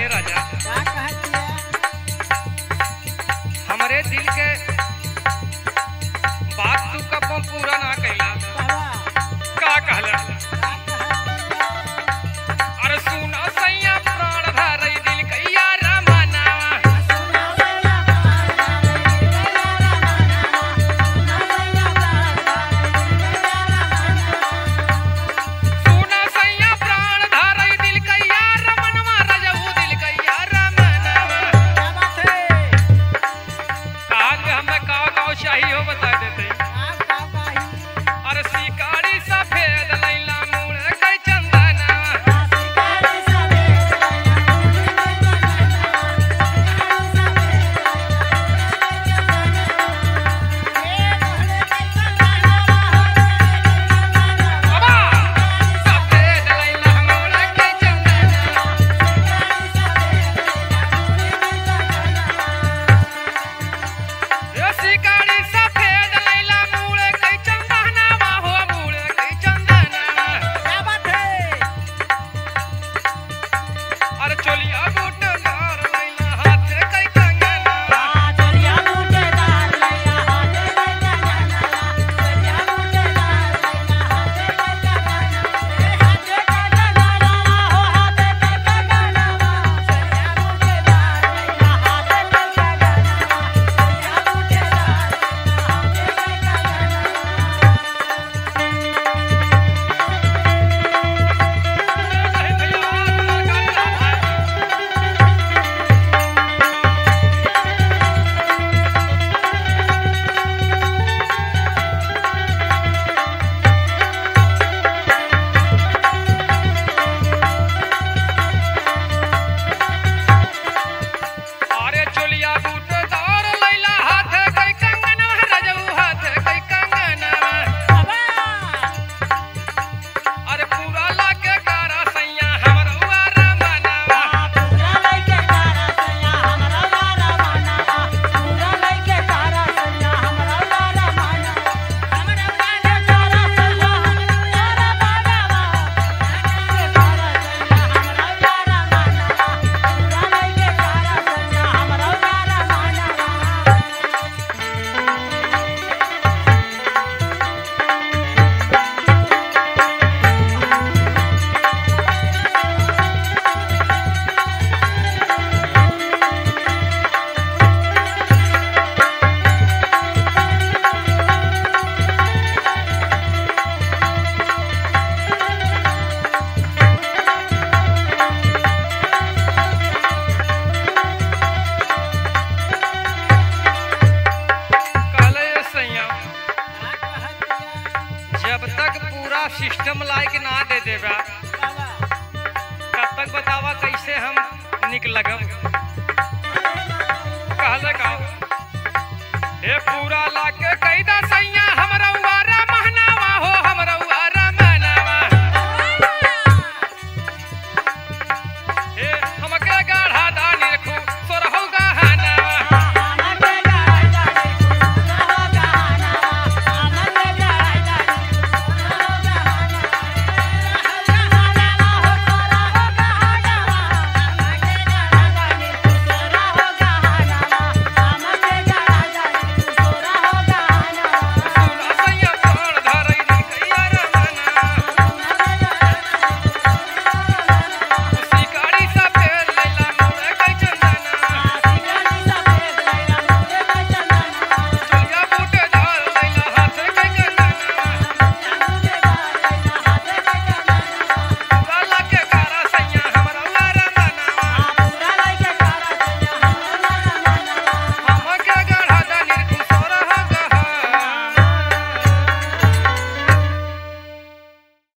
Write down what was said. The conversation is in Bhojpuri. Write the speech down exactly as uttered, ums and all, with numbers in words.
ए राजा क्या कहती है? हमरे दिल के बात तू कबो पूरा ना कैला कहला, का कहला क्या कहती है? अरे सुना सैया प्राण धरई दिल कैया रमाना सुना सैया प्राण धरई दिल कैया रमाना, सुना सैया प्राण धरई दिल कैया रमाना। सुना सैया प्राण धरई दिल कैया रमनवा रजऊ दिल कैया रमाना क्या बात है? कहा कि हमें का गाँव चाहिए हो बता देते आप का काही? अरे शिकारी सफेद लैला मूड़ कई चंदना शिकारी सफेद लैला मूड़ कई चंदनवा, शिकारी सफेद लैला मूड़ कई चंदनवा। ये मोहरे कई चंदनवा हो रे कई चंदनवा। बाबा सफेद लैला मूड़ कई चंदना शिकारी सफेद लैला मूड़ कई चंदनवा। यो शिकारी सफेद लैला मूड़ कई चंदना हो मूड़ कई चंदना क्या बात है? अरे चोलिया बूटदार लैला हाथ कई कंगना चलिया बूटेदार लैला हाथे कई कंगनवा, चलिया बूटेदार लैला हाथे कई कंगनवा। ए हाथे कई कंगनवा हो हाथे कई कंगनवा, चलिया बूटेदार लैला हाथे कई कंगनवा, चलिया बूटेदार लैला हाथे कई कंगनवा। अरे चोलिया बूटदार लैला हाथ कई कंगना रजऊ हाथ कई कंगना बाबा अरे पूरा लाके कारा सैया हमरवा रमनवा पूरा लइके तारा सैया हमरा वाला मानवा, पूरा लइके तारा सैया हमरा वाला मानवा, हमरा वाला तारा सैया हमरा वाला मानवा, लइके तारा सैया हमरा वाला मानवा, पूरा लइके तारा सैया हमरा वाला मानवा। कहले सैया क्या कहत दिया जब तक पूरा सिस्टम लायक ना दे देबा बाबा? तब तक बतावा कैसे हम निक लगम